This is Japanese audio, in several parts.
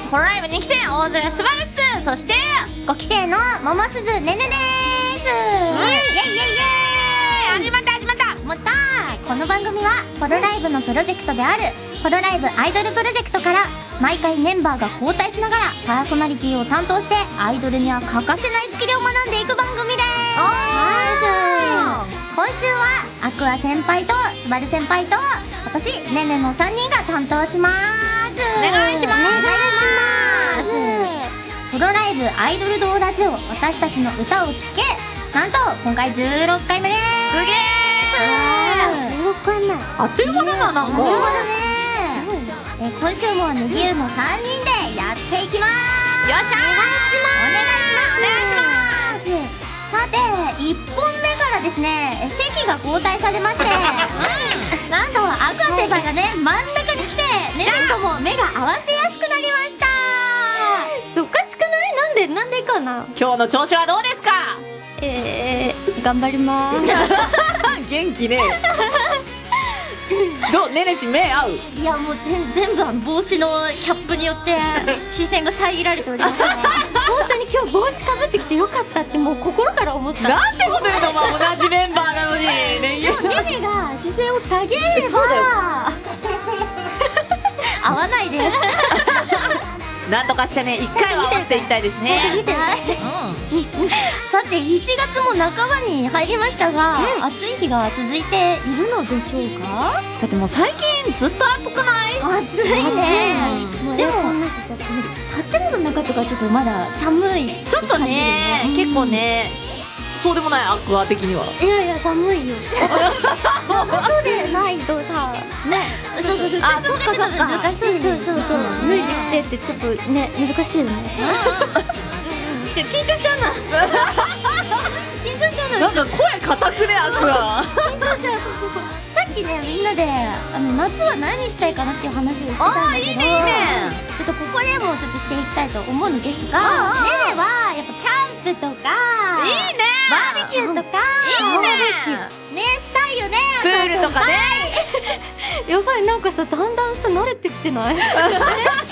す。ホロライブ2期生、大空すばるっす。そして、 5期生の桃鈴ねねでーす。イエイイエイイエーイ。 始まった始まった。 もったー。この番組はホロライブのプロジェクトであるホロライブアイドルプロジェクトから毎回メンバーが交代しながらパーソナリティを担当してアイドルには欠かせないスキルを学んでいく番組でーす。今週はアクア先輩とスバル先輩と私ねねの3人が担当しまーす。 お願いします。 お願いします。ホロライブアイドル道ラジオ、私たちの歌を聴け。なんと今回16回目でーす。 すげー。 16回目。 あっという間だな、なんか。 あっという間だね。今週もネギユの3人でやっていきまーす。 よっしゃー。 お願いします。お願いします。さて、1本目からですね、席が交代されましてなんとアクア先輩がね、真ん中に来てねねとも目が合わせやすくなりました。 おかしくない？なんでかな。 今日の調子はどうですか？ 頑張りまーす。 元気ね。どう？ねねち目合う？ いやもう全部帽子のキャップによって視線が遮られておりますが本当に今日帽子かぶってきてよかったってもう心から思った。 なんてこと言うの、まあ同じメンバーなのに。ねでもねねが視線を下げればそうだよ合わないです。 なんとかしてね、一回は合わせていきたいですね。 見てね。さて1月も半ばに入りましたが、暑い日が続いているのでしょうか？ だってもう最近ずっと暑くない？ 暑いね。でも建物の中とかちょっとまだ寒い。 ちょっとね、結構ね、そうでもない、アクア的には。 いやいや寒いよ。そうでないとさ、ね、そうそう、 あ、そっかそっか。 難しい。そう脱いできてってちょっとね難しいよね。緊張しちゃうな。緊張しちゃうな。 なんか声硬くね、アクア。 緊張しちゃう。さっきねみんなで夏は何したいかなっていう話をしてたんだけど。 ああ、いいねいいね。 ちょっとここでもちょっとしていきたいと思うんですが、ねねはやっぱキャンプとか、 いいね。 バーベキューとか、 いいね。 ねしたいよね。 プールとかね。 やばい、なんかさだんだんさ慣れてきてない？なんか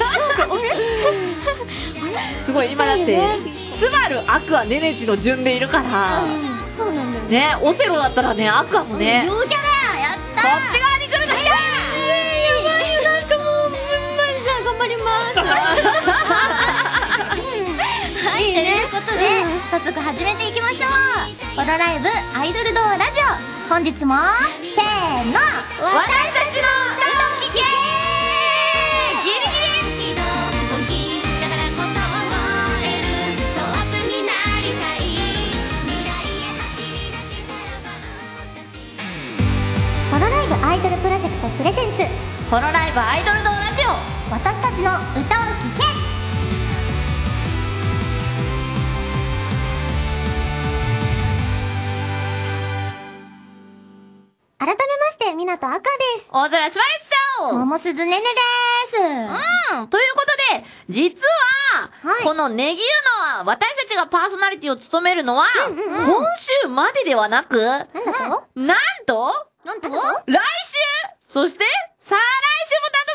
すごい今だってスバル、アクア、ネネチの順でいるからそうなんだよね。オセロだったらね、アクアもね、 陽キャだ。やったこっち側に来るときだ。 やばいよ、なんかもうマジで頑張ります。はい、ということで早速始めていきましょう。ホロライブアイドル道ラジオ、本日もせーの、私たちの歌を聴け。 ギリギリ。 ホロライブアイドルプロジェクトプレゼンツ、 ホロライブアイドル道ラジオ、 私たちの歌を聴け。改めましてみなとあかです。 大空すばるっすよ。 桃鈴ねねでーす。 ということで、実は、 はいこのネギユのは、私たちがパーソナリティを務めるのは、今週までではなく、 なんだとなんと、 なんと来週、そして、再来週も担当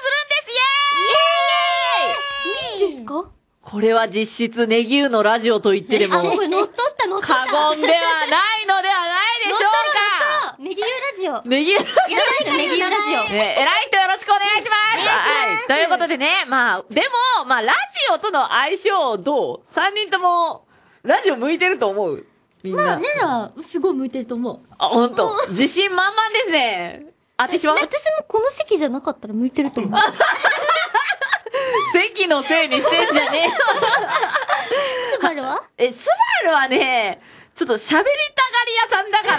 するんです。イエーイ。 いいですか？ これは実質ネギユのラジオと言ってでも、 これ乗っ取った乗っ取った。 過言ではないのではないでしょうか。 ネギユラジオ。 ネギユラジオ。 やらないネギユラジオ。 ね、偉い人よろしくお願いします。はい。ということでね、まあ、でも、まあ、ラジオとの相性どう？ 3 人とも、ラジオ向いてると思う？みんな。 まあねらすごい向いてると思う。 あ、ほんと。自信満々ですね。私は私もこの席じゃなかったら向いてると思う。 席のせいにしてんじゃねえよ。 スバルは？ スバルはね、ちょっと喋りたがり屋さんだから、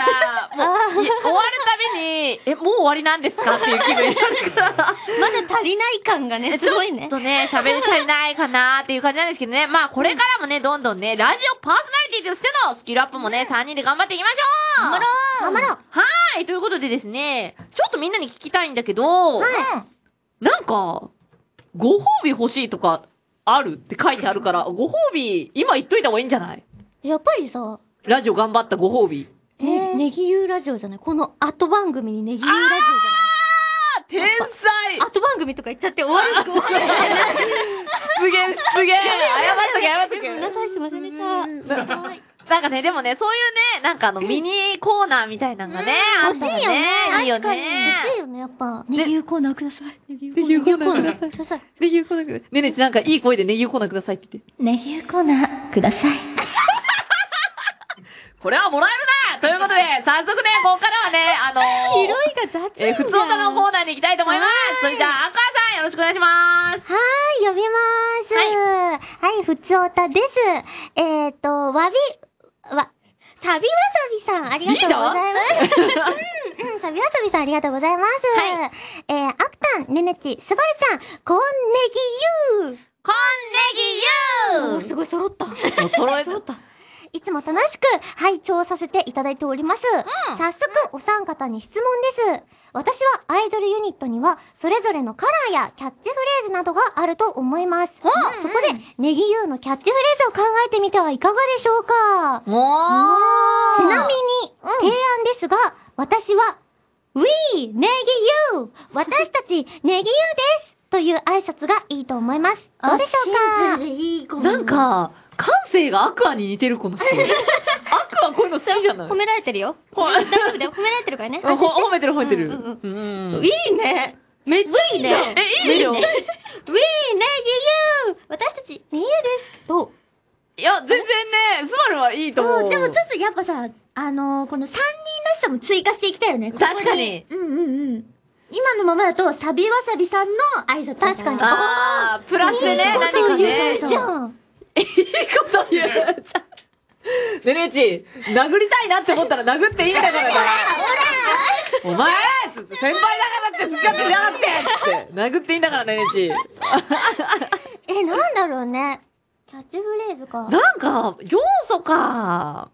もう、終わるたびに、もう終わりなんですかっていう気分になるから。 まだ足りない感がね、すごいね。 ちょっとね、喋り足りないかなーっていう感じなんですけどね。まあ、これからもね、どんどんね、ラジオパーソナリティとしてのスキルアップもね、3人で頑張っていきましょう。 頑張ろう。 頑張ろう。 はーい、ということでですね、ちょっとみんなに聞きたいんだけど、なんか、ご褒美欲しいとか、あるって書いてあるから、ご褒美、今言っといた方がいいんじゃない？ やっぱりさ、 ラジオ頑張ったご褒美。 ネギユーラジオじゃない？この後番組にネギユーラジオじゃない？ 天才。 後番組とか言っちゃって終わる。 謝っとけ。 ごめんなさい、すいませんでした。はいなんかね、でもね、そういうね、なんかミニコーナーみたいなのがね、あったらね、いいよ確かに。 ね。 欲しいよね、やっぱ。ネギユコーナーください。ネギユネギユコーナーくださいください。 ネギユコーナーください。ねねちなんかいい声でネギユコーナーくださいって言って。 ネギユコーナーください。 これはもらえるなということで、早速ね、ここからはね、 広いが雑いんじゃん。 普通歌のコーナーに行きたいと思います。それじゃあ、アンカーさんよろしくお願いします。 はーい、呼びまーす。はい、ふつおたです。サビわさびさん、ありがとうございます。サビわさびさん、ありがとうございます。アクタン、ねねち、すばるちゃん、こんねぎゆー。 こんねぎゆーすごい揃った。 もう揃え揃った。いつも楽しく拝聴させていただいております。早速、お三方に質問です。私はアイドルユニットには、それぞれのカラーやキャッチフレーズなどがあると思います。そこで、ネギユーのキャッチフレーズを考えてみてはいかがでしょうか。ちなみに、提案ですが、私は、We ネギユー私たちネギユーですという挨拶がいいと思います。どうでしょうか。 なんか、感性がアクアに似てるこの人。アクアこういうの好きじゃない？ 褒められてるよ。大丈夫だよ。褒められてるからね。 褒めてる。 いいね。めっちゃいいね。 いいでしょ？ We ネギユー私たちネギユーですと。 いや、全然ね、スバルはいいと思う。 でもちょっとやっぱさ、この3人らしさも追加していきたいよね。 確かに。 今のままだと、サビわさびさんの挨拶。確かに。 あー、プラスでね、何かね。 じゃん。 いいこと言う。ねねち、殴りたいなって思ったら殴っていいんだからな。お前先輩だからって使ってじゃなくてって殴っていいんだからねねち。 なんだろうね。キャッチフレーズか。 なんか、要素か。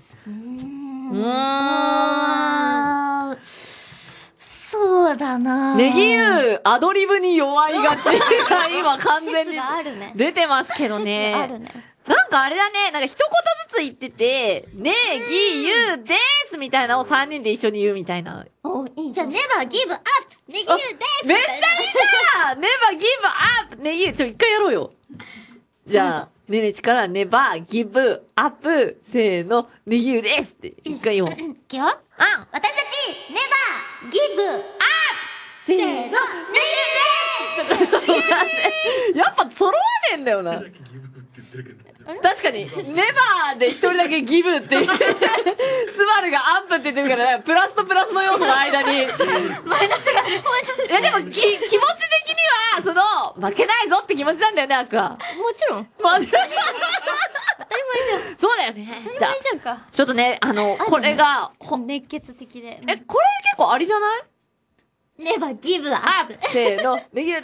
そうだな。 ネギユー、アドリブに弱いがちが今完全に出てますけどね。 あるね。 なんかあれだね、なんか一言ずつ言ってて、ネギユーでーすみたいなのを3人で一緒に言うみたいな。 じゃあ、ネバーギブアップネギユーですめっちゃいいじゃんネバーギブアップネギユー、一回やろうよ。じゃあ、ねねちからネバーギブアップ、せーの、ネギユーですって一回言おう。 いくよ。私たち、ネバーギブアップせーの、 ネギユーですやっぱ揃わねえんだよな。確かに、ネバーで一人だけギブって言って、スバルがアップって言ってるからね、プラスとプラスの要素の間に。マイナスが。いやでも気持ち的には、負けないぞって気持ちなんだよね、アクは。 もちろん。 当たり前じゃん。 そうだよね。じゃあ、 じゃんか。 ちょっとね、これが、 熱血的で。 これ結構ありじゃないネバーギブアップせーの、ネギユーです。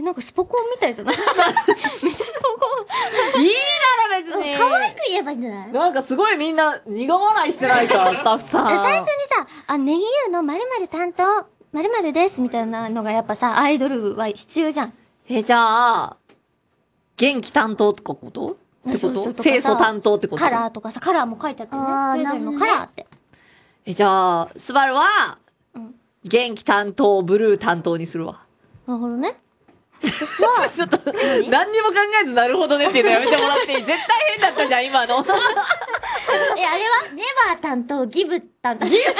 なんかスポコンみたいじゃないめっちゃスポコン。 いいなら別に。 可愛く言えばいいんじゃないなんかすごいみんな苦笑いしてないか、スタッフさん。 最初にさ、ネギユーの〇〇担当、〇〇ですみたいなのがやっぱさ、アイドルは必要じゃん。 じゃあ、元気担当とかことってこと清楚担当ってことカラーとかさ、カラーも書いてあったよね。それぞれのカラーって。 じゃあ、スバルは、元気担当、ブルー担当にするわ。 なるほどね。私は、 ちょっと、何にも考えずなるほどねっていうのやめてもらっていい？絶対変だったじゃん、今の。 あれはネバー担当、ギブ担当。ギブギ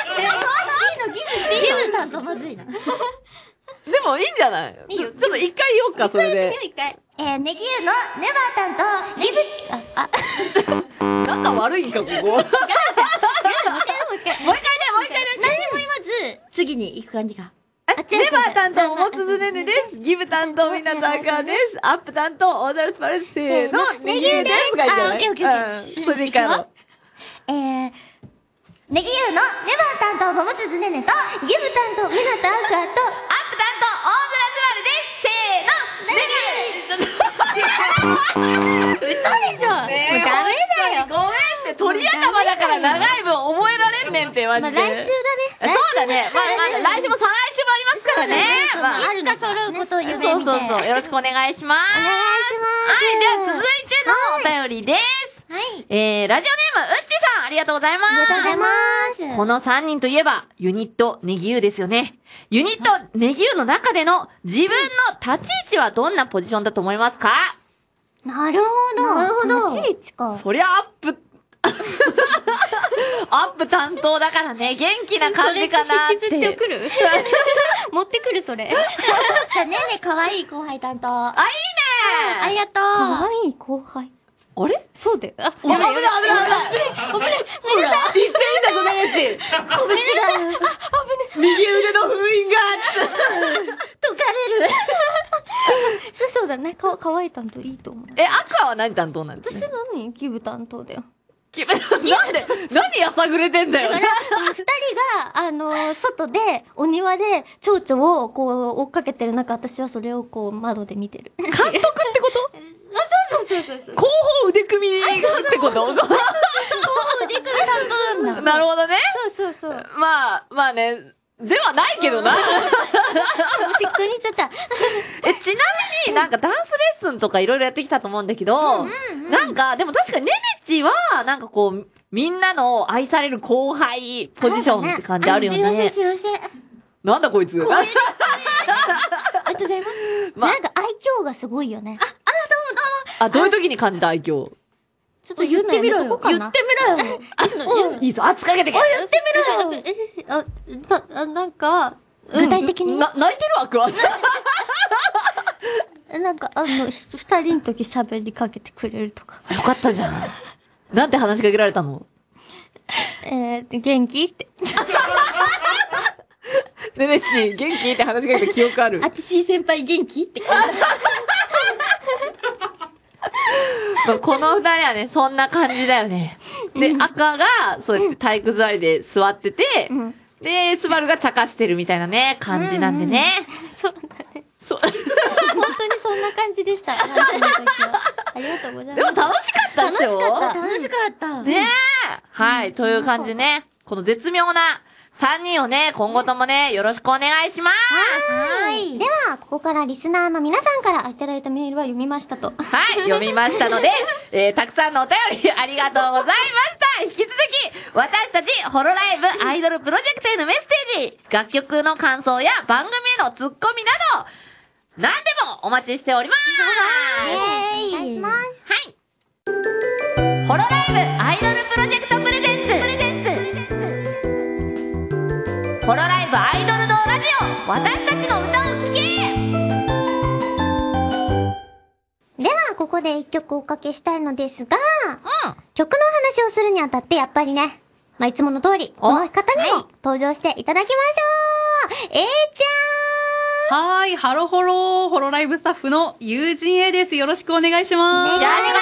ブ担当まずいな。 でもいいんじゃない？ いいよ。 ちょっと一回言おうか、それで。 一回。ネギユーのネバー担当、ギブ、 仲悪いんか、ここ。もう一回ね。 何も言わず、次に行く感じか。 ネバー担当、もつずねねです。ギブ担当、みなたかです。アップ担当、オーダルスパレス、せーの、ネギユーです。がいいんじゃない？ オッケーオッケー。 それでいいかな。 ネギユーのネバー担当、もつずねねと、ギブ担当、みなたかと、 アップ担当、オーダルスパレです。せーの、 嘘でしょ。もうダメだよ。 ごめんって、鳥頭だから長い分覚えられんねんって、マジで。 来週だね。 そうだね。来週も再来週もありますからね。 いつか揃うことを夢見て。 そう。よろしくお願いします。 お願いします。 はい、では続いてのお便りです。 い。 ラジオネーム、うっちさん、ありがとうございます。 ありがとうございます。 この3人といえば、ユニット、ネギユーですよね。ユニット、ネギユーの中での自分の立ち位置はどんなポジションだと思いますか？ なるほど。 なるほど立ち位置か。 そりゃアップ、アップ担当だからね、元気な感じかなって。 それ引きずって送る持ってくるそれ。 じゃあねねかわいい後輩担当。 あ、いいねありがとう。 かわいい後輩。 あれそうだよ。あ、 危ない危ない危ない危ないほら、言ってみたぞ、ねねち。 拳が右腕の封印が解かれる。 そうだね。かわいい担当いいと思う。 アクアは何担当なんです私か？ 何ギブ担当だよ。 何やさぐれてんだよ。 だから、二人が、外で、お庭で、蝶々を、こう、追っかけてる中、私はそれを、こう、窓で見てる。 監督ってことそう。 後方腕組みってこと腕組み担当なんだ。 なるほどね。 そう。 まあね、ではないけどな。 適当に言っちゃった。 ちなみになんかダンスレッスンとかいろいろやってきたと思うんだけど、なんか、でも確かにねねちは、なんかこう、みんなの愛される後輩ポジションって感じあるよね。 すいません。 なんだこいつ。 ありがとうございます。 まあなんか愛嬌がすごいよね。 どういう時に感じた愛嬌？ ちょっと言ってみろよ。 言ってみろよ。 いいぞ、圧かけてけ。 言ってみろよ。なんか、 具体的に。 泣いてるわ、クワ。 なんか、二人の時喋りかけてくれるとか。 よかったじゃん。なんて話しかけられたの？ 元気って。 ねねち、元気って話しかけた記憶ある？ あてし先輩元気って感じ。 この二人はね、そんな感じだよね。で、赤が、そうやって体育座りで座ってて、で、スバルが茶化してるみたいなね、感じなんでね。 そうだね。 そう。 本当にそんな感じでした。ありがとうございます。 でも楽しかったでしょ？ 楽しかった。 ねえ。はい、という感じでね、この絶妙な3人をね、今後ともね、よろしくお願いします。 はい。では、ここからリスナーの皆さんからいただいたメールは読みましたと。 はい、読みましたので、たくさんのお便りありがとうございました。引き続き、私たち、ホロライブアイドルプロジェクトへのメッセージ、楽曲の感想や番組へのツッコミなど、何でもお待ちしております。 お願いします。 はい。ホロライブアイドルプロジェクトプレゼンツ。ホロライブアイドル堂ラジオ、私たちの歌を聴け。 では、ここで一曲おかけしたいのですが、 うん。 曲の話をするにあたってやっぱりね、いつもの通り、この方にも登場していただきましょう。ちゃはーい、ハロホロ、ホロライブスタッフの友人 A です。よろしくお願いします。 お願いします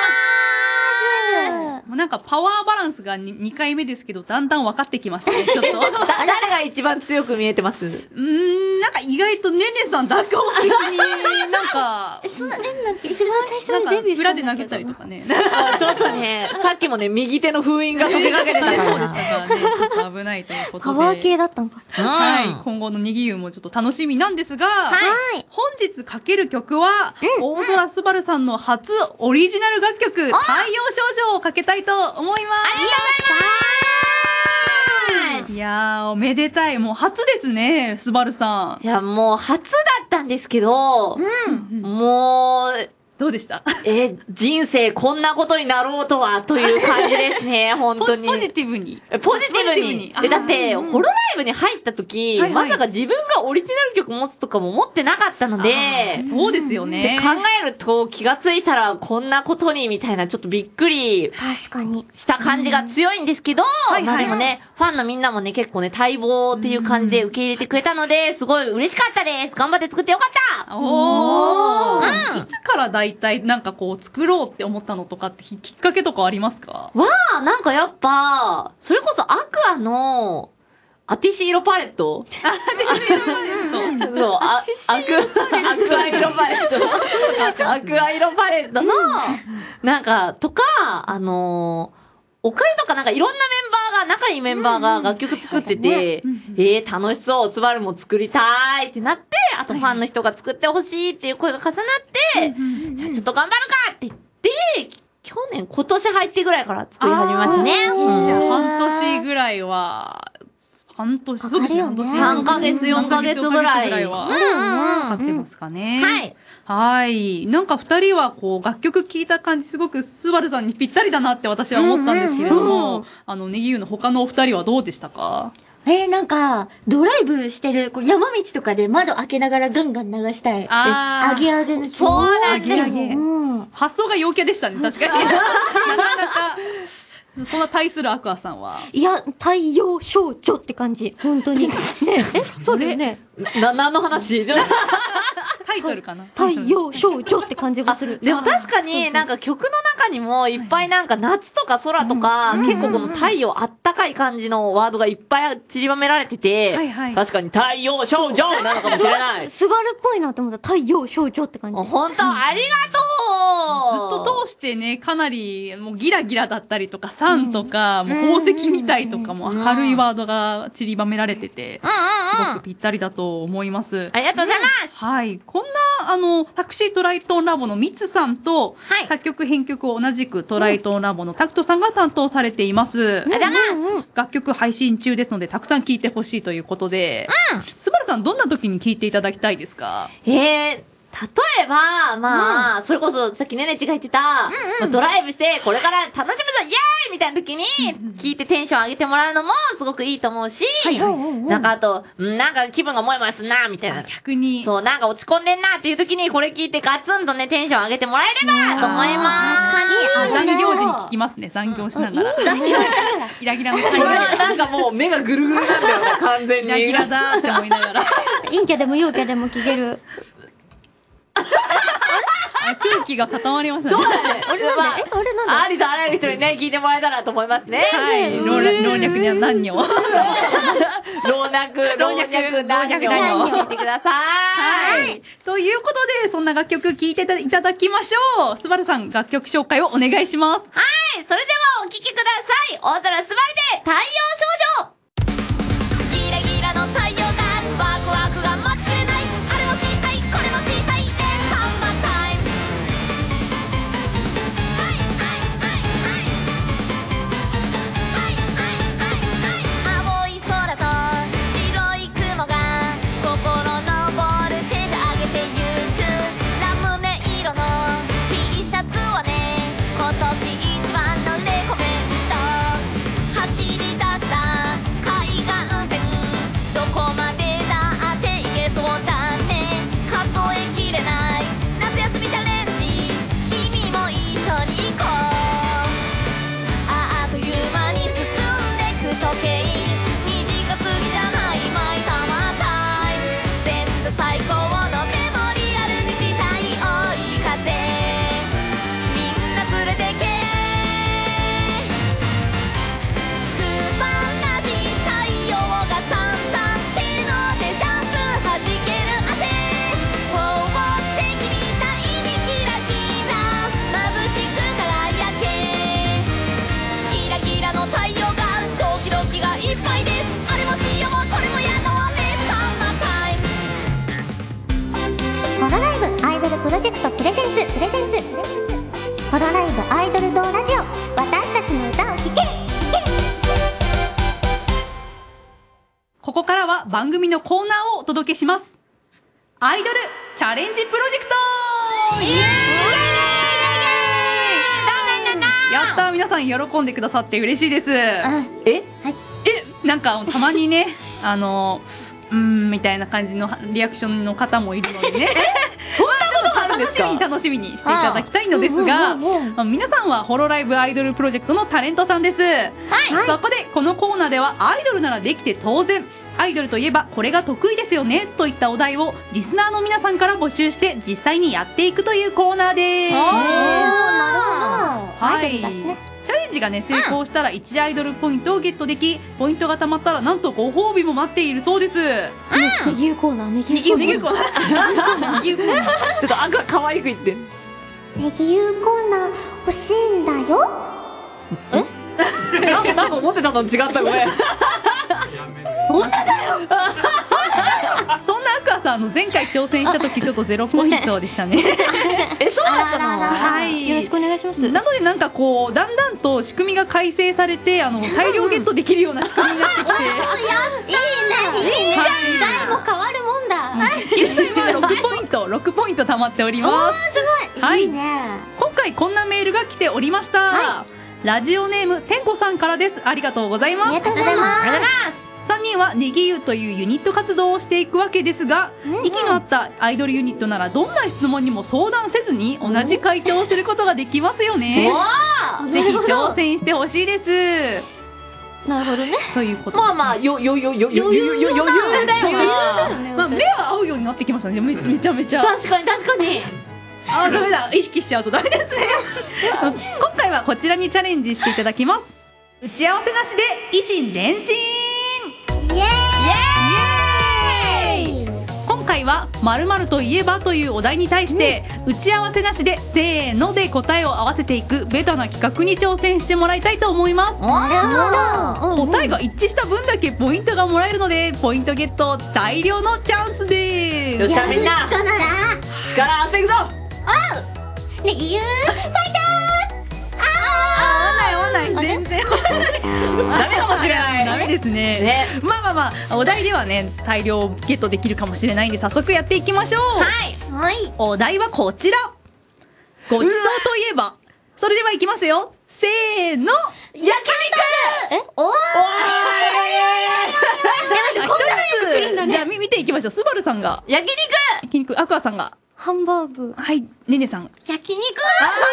もうなんかパワーバランスが 2回目ですけど、だんだん分かってきましたね、ちょっと。 誰が一番強く見えてます？ なんか意外とねねさんだけを的に、なんか、 そんな、一番最初にデビューした裏んだけどで投げたりとかね。 ちょっとね、さっきもね、右手の封印が飛びかけてたから。 そうでしたからね、ちょっと危ないということで。 パワー系だったんか。 はい、今後のにぎゆうもちょっと楽しみなんですが、 はい本日かける曲は、大空すばるさんの初オリジナル楽曲、太陽少女をかけたいと思います。いやー、おめでたい。もう初ですね、すばるさん。 いや、もう初だったんですけど、もう、 どうでした？ 人生こんなことになろうとは、という感じですね、本当に。 ポジティブに。 ポジティブに。だって、ホロライブに入った時、 はいはいまさか自分がオリジナル曲持つとかも思ってなかったので、 そうですよでね。 考えると気がついたらこんなことにみたいなちょっとびっくり確かに。 した感じが強いんですけど、 はいまあでもね、ファンのみんなもね、結構ね、待望っていう感じで受け入れてくれたので、すごい嬉しかったです。頑張って作ってよかったおー、 うんいつからだいたいなんかこう作ろうって思ったのとかってきっかけとかありますか？ なんかやっぱ、それこそアクアの、アティシー色パレットそう、アクア色パレット。アクア色パレットの、なんか、とか、オカリとかなんかいろんなメンバーが、仲いいメンバーが楽曲作ってて、楽しそう、スバルも作りたいってなって、あとファンの人が作ってほしいっていう声が重なって、じゃあちょっと頑張るかって言って、去年年入ってぐらいから作り始めましたね。 じゃあ半年ぐらいは、そうですね、半年。 3ヶ月、4ヶ月ぐらいは、かかってますかね。 はい。 はい。なんか二人はこう、楽曲聴いた感じ、すごくスバルさんにぴったりだなって私は思ったんですけれども、ネギユの他のお二人はどうでしたか？ なんか、ドライブしてる、こう山道とかで窓開けながらガンガン流したい。あげあげのそうなんですよ。 発想が陽キャでしたね、確かに。なかなか、そんな対するアクアさんは。 いや、太陽少女って感じ。本当に。ねそうだよね。 何の話？ タイトルかな？ 太陽少女って感じがする。 でも確かになんか曲の中にもいっぱいなんか夏とか空とか結構この太陽あったかい感じのワードがいっぱい散りばめられてて、確かに太陽少女なのかもしれない。 スバルっぽいなと思った太陽少女って感じ。 本当ありがとう。ずっと通してね、かなりもうギラギラだったりとか、酸とか、もう宝石みたいとかも明るいワードが散りばめられてて、すごくぴったりだと思います。 ありがとうございます。 はい。こんな、タクシートライトンラボのミツさんと、作曲編曲を同じくトライトンラボのタクトさんが担当されています。 ありがとうございます。 楽曲配信中ですので、たくさん聴いてほしいということで、スバルさんどんな時に聴いていただきたいですか？ 例えば、まあ、それこそさっきねねちが言ってた、ドライブしてこれから楽しむぞイエーイみたいな時に聞いてテンション上げてもらうのもすごくいいと思うし、なんかあと、なんか気分がもやもやすんなみたいな。 逆に。 そう、なんか落ち込んでんなっていう時にこれ聞いてガツンとねテンション上げてもらえればと思います。 確かに。残業時に聞きますね、残業しながら。残業しながら。ギラギラの作業。 これはなんかもう目がぐるぐるなんだよね、完全に。 ギラギラだーって思いながら。 陰キャでも陽キャでも聞ける。 空気が固まりましたね。 そうだね。俺は、ありとあらゆる人にね、聞いてもらえたらと思いますね。 はい。老若には何人を。 老若男女聞いてください。 はい。ということで、そんな楽曲聴いていただきましょう。スバルさん、楽曲紹介をお願いします。 はい。それではお聴きください。大空スバルで太陽少女。ギラギラの太陽がワクワクが待ちきれない。あれもしたい、これもしたい。 プロジェクトプレゼンツホロライブアイドル堂ラジオ、私たちの歌を聴け。 ここからは番組のコーナーをお届けします。アイドルチャレンジプロジェクト。イエーイ。やったー、皆さん喜んでくださって嬉しいです。なんかたまにね、みたいな感じのリアクションの方もいるのでね。 そんなことがあるんですか？ 楽しみにしていただきたいのですが、皆さんはホロライブアイドルプロジェクトのタレントさんです。そこでこのコーナーではアイドルならできて当然、アイドルといえばこれが得意ですよねといったお題をリスナーの皆さんから募集して実際にやっていくというコーナーです。 なるほど。アイドルですね。 チャレンジがね、成功したら1アイドルポイントをゲットでき、ポイントが貯まったらなんとご褒美も待っているそうです。 ネギユコーナー、ネギユコーナー。 ちょっと赤可愛く言って。 ネギユコーナー欲しいんだよ。 なんか思ってたの違った、ごめん。 そんなアクア川さん前回挑戦した時ちょっと0ポイントでしたね。 そうだったの？ はい。 よろしくお願いします。 なのでなんかこうだんだんと仕組みが改正されて大量ゲットできるような仕組みになってきて、 いいね。時代も変わるもんだ。 現在は6ポイント貯まっております。 すごい。 はいいいね。 今回こんなメールが来ておりました。ラジオネームてんこさんからです。ありがとうございます。 ありがとうございます。 3人はネギユというユニット活動をしていくわけですが、息の合ったアイドルユニットならどんな質問にも相談せずに同じ回答をすることができますよね。ぜひ挑戦してほしいです。 なるほどね。 ということで、 まあまあ余裕だよな。 まあ目は合うようになってきましたね。めちゃめちゃ。 確かに。 ダメだ、意識しちゃうとダメですね。今回はこちらにチャレンジしていただきます。打ち合わせなしで以心伝心。 イエーイ。 今回は〇〇といえばというお題に対して、打ち合わせなしでせーので答えを合わせていくベタな企画に挑戦してもらいたいと思います。 なるほど。 答えが一致した分だけポイントがもらえるので、ポイントゲット大量のチャンスです。 よっしゃみんな力合わせていくぞ。 ネギユーファイタ合わない全然ダメかもしれない。 ダメですね。まあお題ではね大量ゲットできるかもしれないんで早速やっていきましょう。 はい。 お題はこちら。ごちそうといえば。それではいきますよ。せーの。 焼肉。 おー。 じゃあ見ていきましょう。スバルさんが焼肉。 アクアさんがハンバーグ。 はい、ねねさん焼肉。 一緒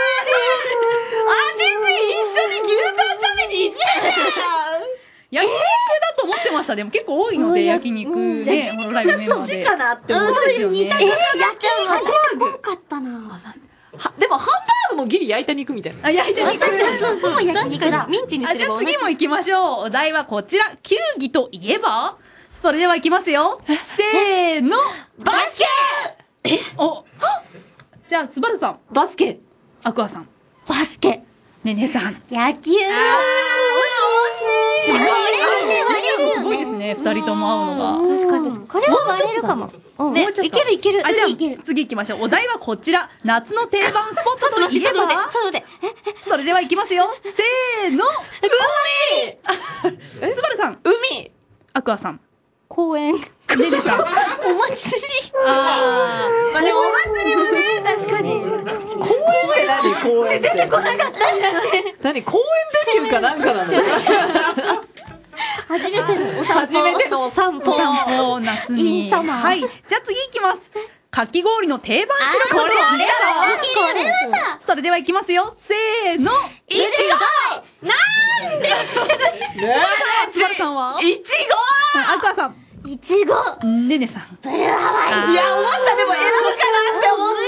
に牛タン食べに行って焼肉だと思ってました。でも結構多いので焼肉ね、このライブメンバーで。 かなって思そうですよね。 焼き肉多かったな。 でもハンバーグもギリ焼いた肉みたいな。 焼いてみて。 そう焼肉だ。ミンチにすじゃあれば同じ。 次も行きましょう。お題はこちら。球技といえば。それではいきますよ。せーの。 バスケ。 お。じゃあスバルさん、 バスケ。 アクアさん、 バスケ。 ねねさん。 野球。惜しい。 すごいですね。二人とも合うのが。 確かに。これは割れるかも。 ね、 いけるいける。 じゃあいける。 次行きましょう。お題はこちら。夏の定番スポットといえば。 そうで。 それではいきますよ。せーの。 海。 スバルさん、 海。 アクアさん、 公園。 ねねさん。 お祭り。 まあでもお祭りもね、確かに。公園って何？公園って。出てこなかったんだね。何？公園デビューかなんかなの？ 初めてのお散歩。 初めてのお散歩。 夏イに。 ンサマー。 はい。じゃあ次行きます。かき氷の定番シロップといえこれはさ。 ば。それではいきますよ。せーの。 いちご。なんで？ スバルさんは。 いちアクアさん。 いちご。 ねねさん。 ご。いや思ったでも選ぶかなって思った。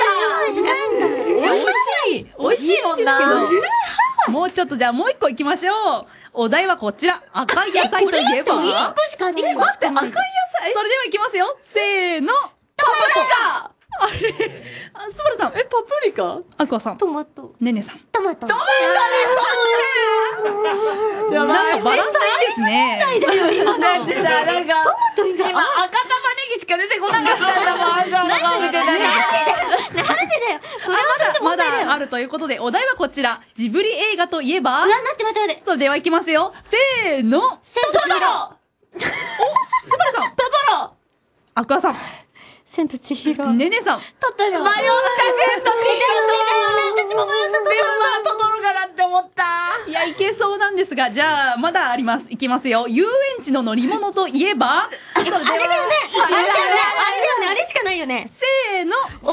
美味しいもんな。 もうちょっとじゃあもう一個行きましょう。お題はこちら。赤い野菜といえば。 一個しかない。 待って赤い野菜。 それではいきますよ。せーの。 パプリカ。 あれ、スバルさん。 パプリカ？ アクアさん。 トマト。 ねねさん。 トマト。 やばい。 なんかバランスいいですね。 今だってさ、なんか今赤玉ねぎしか出てこなかったんだもん。なんでだよ。 それはまだあるということで、お題はこちら。ジブリ映画といえば。 待って。 それではいきますよ。せーの。 セントチヒロ。 スバルさん。アクアさん。 セントチヒロ。 ねねさん。 トトロ。 迷った。セントチヒロ。 私も迷った。 メンバートトロかなって思った。 いや、いけそうなんですが、じゃあ、まだあります。いきますよ。遊園地の乗り物といえば。それではあれだよね。あれしかないよね。 せーの。 ジェットコー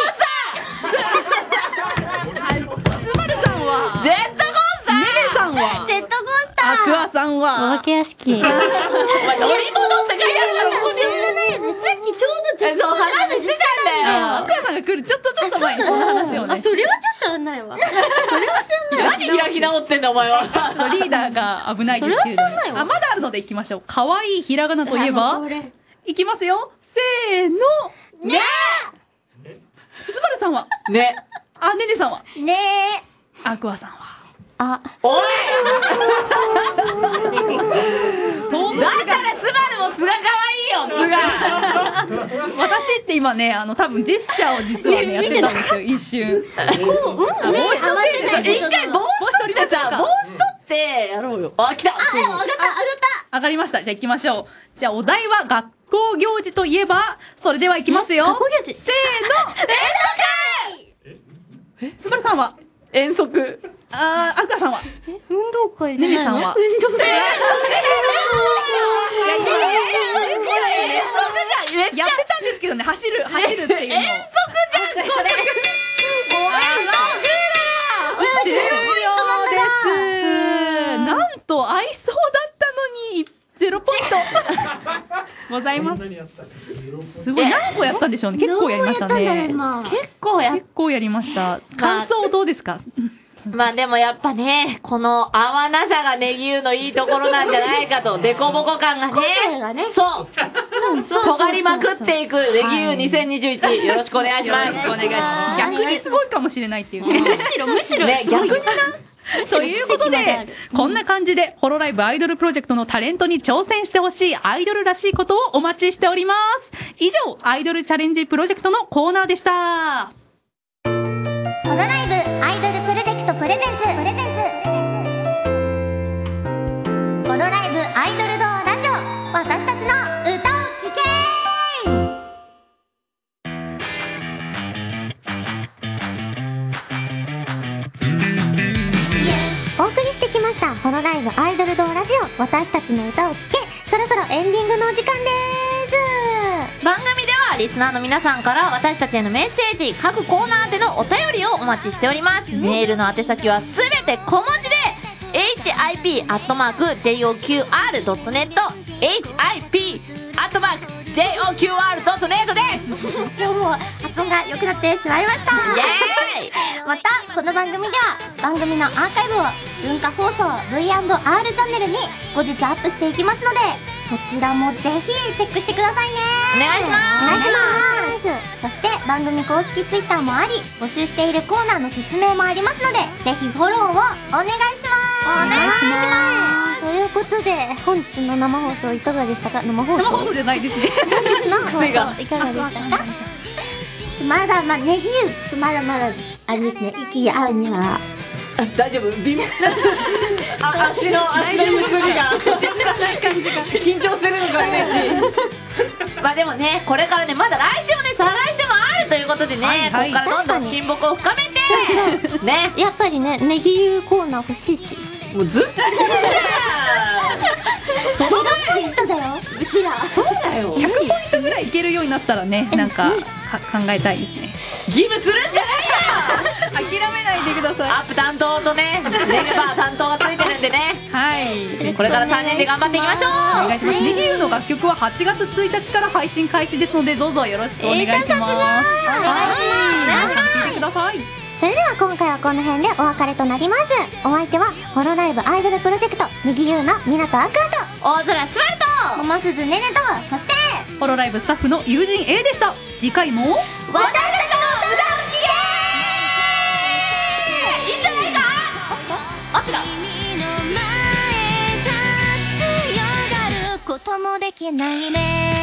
スター。 スバルさんは。 ジェットコースター。 ねねさんは。 ジェットコースター。 アクアさんおは。 化け屋敷。 お前乗り物って書いてあるから面白い。 ないよね。さっきちょうどそう話してたんだよ。 アクアさんが来るちょっと前にこの話をね。 それは知らないわ。 何開き直ってんだお前は。 ちょっとリーダーが危ないですけれども。 それは知らないわあ、まだあるので行きましょう。可愛いひらがなといえば。いきますよ。せーの。 ねスバルさんは。 ね。 あ、ねねさんは。 ねえ。 アクアさんは。 あ。 おい。 当もうだからスバルも素が可愛いよ、素が。 私って今ね多分ジェスチャーを実はねやってたんですよ一瞬。 一回帽子取ってさ、帽子取ってやろうよ。あ、来た。 上がりました。じゃあ行きましょう。じゃあお題は学校行事といえば、それでは行きますよ。学校行事。せーの。スバルさんは遠足。 アクアさんは運動会じゃないの？ ネネさんはやってたんですけどね、走るっていうの。遠足じゃんこれ。終了です。なんと合いそうだったのに0ポイントございます。すごい何個やったんでしょうね。結構やりましたね。結構やりました。感想どうですか？ まあでもやっぱね、この合わなさがネギユのいいところなんじゃないかと、デコボコ感がね、そう尖りまくっていくネギユ2021、よろしくお願いします。 お願いします。逆にすごいかもしれないっていうね。 むしろね、逆にな。 ということで、こんな感じでホロライブアイドルプロジェクトのタレントに挑戦してほしいアイドルらしいことをお待ちしております。以上、アイドルチャレンジプロジェクトのコーナーでした。 ホロライブアイドルプロジェクトプレゼンツホロライブアイドルドアラジオ、私たちの歌を聴け。お送りしてきましたホロライブアイドルドアラジオ、私たちの歌を聴け。そろそろエンディングのお時間です。 番組ではリスナーの皆さんから私たちへのメッセージ、各コーナーでのお便りをお待ちしております。メールの宛先はすべて小文字で hip@joqr.net hip@joqr.net です。 今日も発音が良くなってしまいました。 イエーイ。 またこの番組では番組のアーカイブを文化放送 V&R チャンネルに後日アップしていきますので、そちらもぜひチェックしてくださいね。 お願いします。 お願いします。そして番組公式 Twitter もあり、募集しているコーナーの説明もありますので、ぜひフォローをお願いします。 お願いします。 ということで本日の生放送いかがでしたか？生放送じゃないですね。 の放送いかがでしたか？まだネギユちょっとまだまだあれですね、息合うには。 大丈夫？微妙。足のむくみが緊張するのが嬉しい。まあでもね、これからね、まだ来週もね、再来週もあるということでね、ここからどんどん親睦を深めてね、 やっぱりね、ネギユコーナー欲しいし、 もうずっとそのポイントだよ、うちら。 そうだよ。 100ポイントぐらいいけるようになったらね、なんか考えたいですね。 ギブするんじゃないよ。 諦めないでください。 アップ担当とね、ネギバー担当がついてるんでね、 はい。 これから3人で頑張っていきましょう。 お願いします。ネギユの楽曲は8月1日から配信開始ですので、どうぞよろしくお願いします。 お願いします。 聞いてください。 それでは今回はこの辺でお別れとなります。お相手はホロライブアイドルプロジェクトネギユの湊アクアと大空スバルと桃鈴ねねと、そしてホロライブスタッフの友人 A でした。次回も私たちの歌を聴け。いいんじゃないか。あ、違う。 こともできないね。